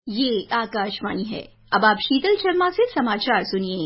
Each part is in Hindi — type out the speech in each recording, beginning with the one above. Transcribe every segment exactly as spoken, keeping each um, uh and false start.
ये आकाशवाणी है। अब आप शीतल शर्मा से समाचार सुनिए।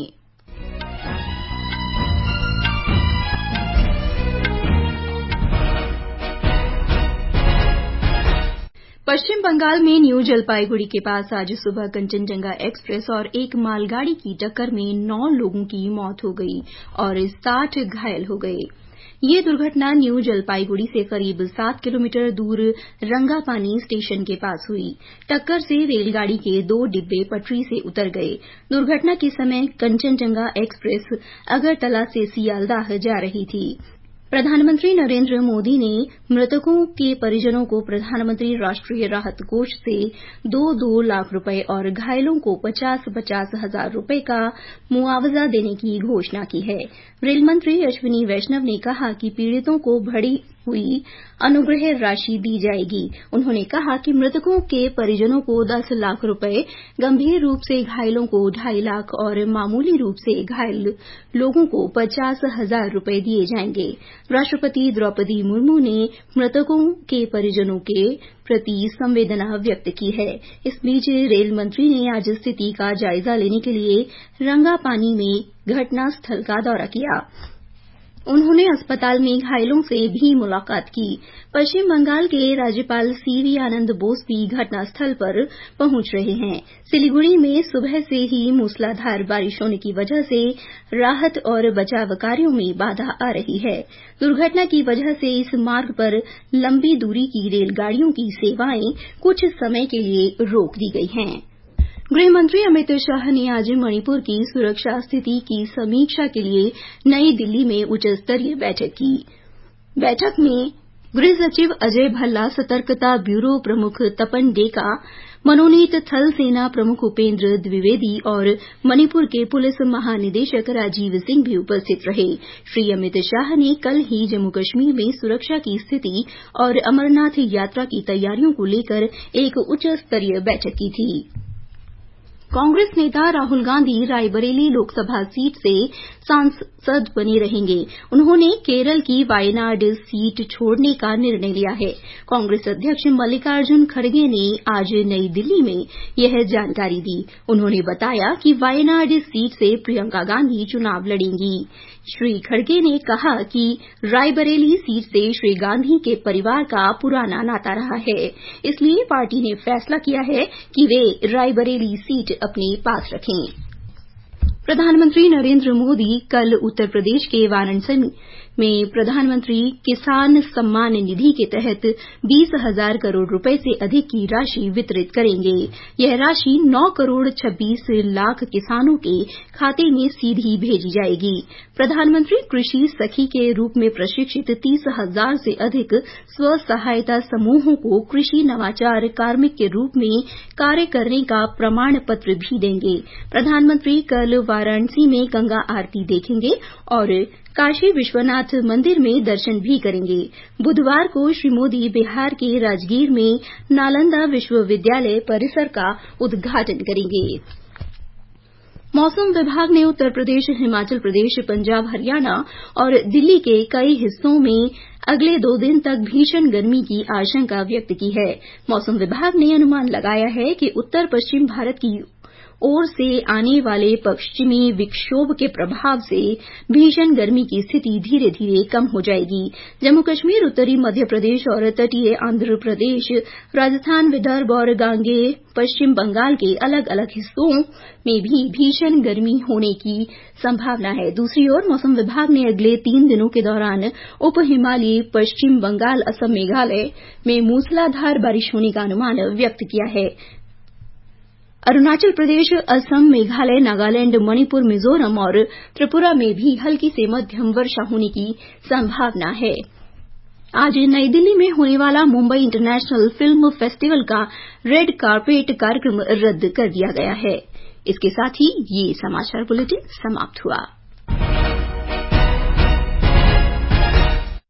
पश्चिम बंगाल में न्यू जलपाईगुड़ी के पास आज सुबह कंचनजंगा एक्सप्रेस और एक मालगाड़ी की टक्कर में नौ लोगों की मौत हो गई और साठ घायल हो गए। ये दुर्घटना न्यू जलपाईगुड़ी से करीब सात किलोमीटर दूर रंगापानी स्टेशन के पास हुई। टक्कर से रेलगाड़ी के दो डिब्बे पटरी से उतर गए। दुर्घटना के समय कंचनजंगा एक्सप्रेस अगरतला से सियालदाह जा रही थी। प्रधानमंत्री नरेंद्र मोदी ने मृतकों के परिजनों को प्रधानमंत्री राष्ट्रीय राहत कोष से दो दो लाख रुपए और घायलों को पचास पचास हजार रुपए का मुआवजा देने की घोषणा की है। रेल मंत्री अश्विनी वैष्णव ने कहा कि पीड़ितों को बढ़ी हुई अनुग्रह राशि दी जाएगी। उन्होंने कहा कि मृतकों के परिजनों को दस लाख रुपए, गंभीर रूप से घायलों को ढाई लाख और मामूली रूप से घायल लोगों को पचास हजार रुपए दिए जाएंगे। राष्ट्रपति द्रौपदी मुर्मू ने मृतकों के परिजनों के प्रति संवेदना व्यक्त की है। इस बीच रेल मंत्री ने आज स्थिति का जायजा लेने के लिए रंगापानी में घटनास्थल का दौरा किया। उन्होंने अस्पताल में घायलों से भी मुलाकात की। पश्चिम बंगाल के राज्यपाल सीवी आनंद बोस भी घटनास्थल पर पहुंच रहे हैं। सिलीगुड़ी में सुबह से ही मूसलाधार बारिश होने की वजह से राहत और बचाव कार्यों में बाधा आ रही है। दुर्घटना की वजह से इस मार्ग पर लंबी दूरी की रेलगाड़ियों की सेवाएं कुछ समय के लिए रोक दी गई हैं। गृह मंत्री अमित शाह ने आज मणिपुर की सुरक्षा स्थिति की समीक्षा के लिए नई दिल्ली में उच्च स्तरीय बैठक की। बैठक में गृह सचिव अजय भल्ला, सतर्कता ब्यूरो प्रमुख तपन डेका, मनोनीत थल सेना प्रमुख उपेंद्र द्विवेदी और मणिपुर के पुलिस महानिदेशक राजीव सिंह भी उपस्थित रहे। श्री अमित शाह ने कल ही जम्मू कश्मीर में सुरक्षा की स्थिति और अमरनाथ यात्रा की तैयारियों को लेकर एक उच्च स्तरीय बैठक की थी। कांग्रेस नेता राहुल गांधी रायबरेली लोकसभा सीट से सांसद बने रहेंगे। उन्होंने केरल की वायनाड सीट छोड़ने का निर्णय लिया है। कांग्रेस अध्यक्ष मल्लिकार्जुन खड़गे ने आज नई दिल्ली में यह जानकारी दी। उन्होंने बताया कि वायनाड सीट से प्रियंका गांधी चुनाव लड़ेंगी। श्री खड़गे ने कहा कि रायबरेली सीट से श्री गांधी के परिवार का पुराना नाता रहा है, इसलिए पार्टी ने फैसला किया है कि वे रायबरेली सीट अपने पास रखें। प्रधानमंत्री नरेंद्र मोदी कल उत्तर प्रदेश के वाराणसी में प्रधानमंत्री किसान सम्मान निधि के तहत बीस हजार करोड़ रुपए से अधिक की राशि वितरित करेंगे। यह राशि नौ करोड़ छब्बीस लाख किसानों के खाते में सीधी भेजी जाएगी। प्रधानमंत्री कृषि सखी के रूप में प्रशिक्षित तीस हजार से अधिक स्व सहायता समूहों को कृषि नवाचार कार्मिक के रूप में कार्य करने का प्रमाण पत्र भी देंगे। प्रधानमंत्री कल वाराणसी में गंगा आरती देखेंगे और काशी विश्वनाथ मंदिर में दर्शन भी करेंगे। बुधवार को श्री मोदी बिहार के राजगीर में नालंदा विश्वविद्यालय परिसर का उद्घाटन करेंगे। मौसम विभाग ने उत्तर प्रदेश, हिमाचल प्रदेश, पंजाब, हरियाणा और दिल्ली के कई हिस्सों में अगले दो दिन तक भीषण गर्मी की आशंका व्यक्त की है। मौसम विभाग ने अनुमान लगाया है कि उत्तर पश्चिम भारत की ओर से आने वाले पश्चिमी विक्षोभ के प्रभाव से भीषण गर्मी की स्थिति धीरे धीरे कम हो जाएगी। जम्मू कश्मीर, उत्तरी मध्य प्रदेश और तटीय आंध्र प्रदेश, राजस्थान, विदर्भ और गांगेय पश्चिम बंगाल के अलग अलग हिस्सों में भी भीषण गर्मी होने की संभावना है। दूसरी ओर मौसम विभाग ने अगले तीन दिनों के दौरान उप हिमालयी पश्चिम बंगाल, असम, मेघालय में मूसलाधार बारिश होने का अनुमान व्यक्त किया है। अरुणाचल प्रदेश, असम, मेघालय, नागालैंड, मणिपुर, मिजोरम और त्रिपुरा में भी हल्की से मध्यम वर्षा होने की संभावना है। आज नई दिल्ली में होने वाला मुंबई इंटरनेशनल फिल्म फेस्टिवल का रेड कार्पेट कार्यक्रम रद्द कर दिया गया है। इसके साथ ही ये समाचार बुलेटिन समाप्त हुआ।